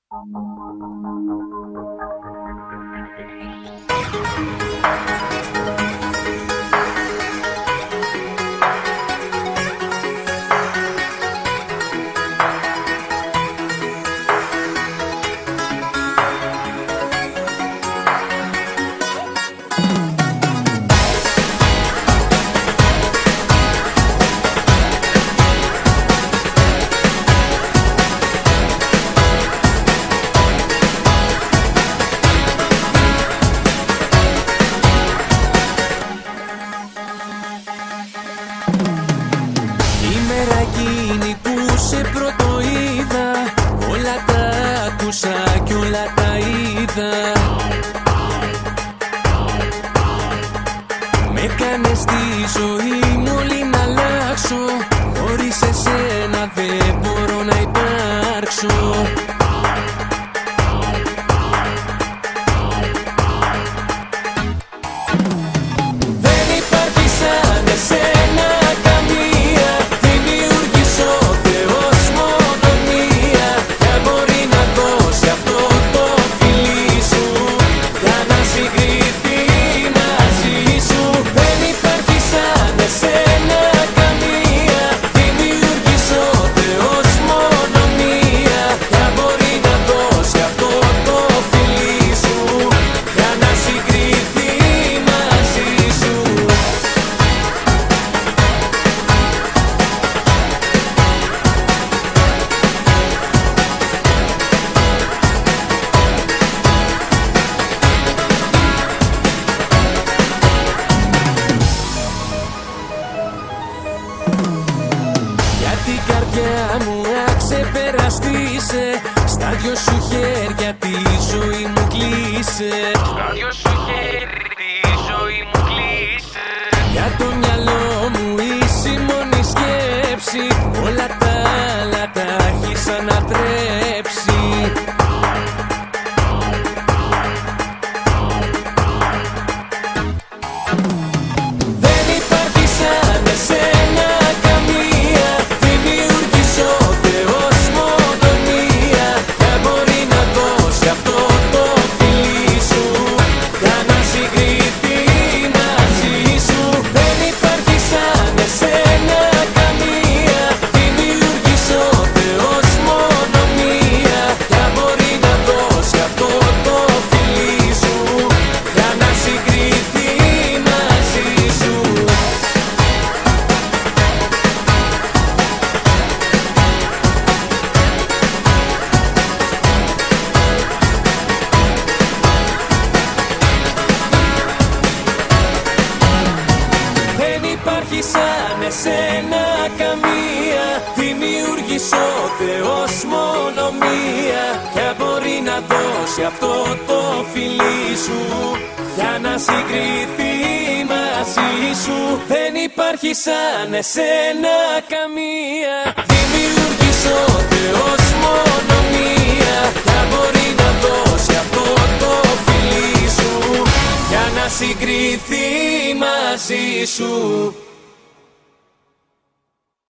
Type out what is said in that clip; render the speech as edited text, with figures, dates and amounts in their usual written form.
Εκείνη που σε πρώτο είδα, όλα τα άκουσα κι όλα τα είδα. Με κάνες τη ζωή μου όλη να αλλάξω, χωρίς εσένα δεν μπορώ να υπάρξω. Δεν υπάρχει σαν εσένα καμία, δημιούργησε ο Θεός μόνο μία. Ποια μπορεί να δώσει αυτό το φιλί σου για να συγκριθεί μαζί σου? Δεν υπάρχει σαν εσένα καμία, δημιούργησε ο Θεός μόνο μία. Ποια μπορεί να δώσει αυτό το φιλί σου για να συγκριθεί μαζί σου? Για την καρδιά μου αξεπεραστήσε, στα δυο σου χέρια τη ζωή μου κλείσε. Στα δυο σου χέρια τη ζωή μου κλείσε. Για το μυαλό μου είσαι μόνη σκέψη, όλα τα άλλα τα έχεις ανατρέψει. Δεν υπάρχει σαν εσένα καμία, δημιούργησε ο Θεός μόνο μία. Ποια μπορεί να δώσει αυτό το φιλί σου για να συγκριθεί μαζί σου? Δεν υπάρχει σαν εσένα καμία, δημιούργησε ο Θεός μόνο μία. Ποια μπορεί να δώσει αυτό το φιλί σου για να συγκριθεί μαζί σου? Δεν υπάρχει σαν εσένα καμία, δημιούργησε ο Θεός μόνο μία. Ποια μπορεί να δώσει αυτό το φιλί σου για να συγκριθεί μαζί σου? Δεν υπάρχει σαν εσένα καμία, δημιούργησε ο Θεός μόνο μία. Ποια μπορεί να δώσει αυτό το φιλί σου για να συγκριθεί μαζί σου?